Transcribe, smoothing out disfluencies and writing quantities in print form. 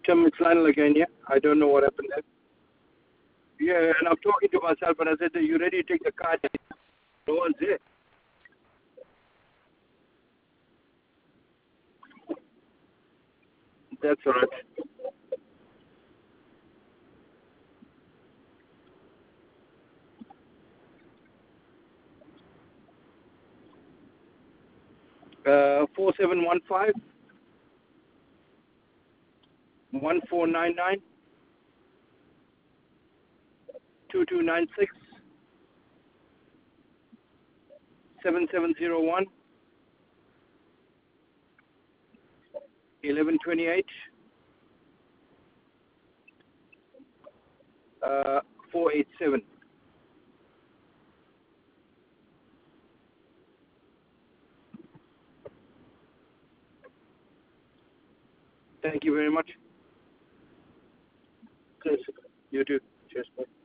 Tim, it's Lionel again, yeah? I don't know what happened there. Yeah, and I'm talking to myself, and I said, you ready to take the card? No one's there. That's all right. 4715 1499 2296 7701 1128 487. Thank you very much. Cheers. You too. Cheers. Bye.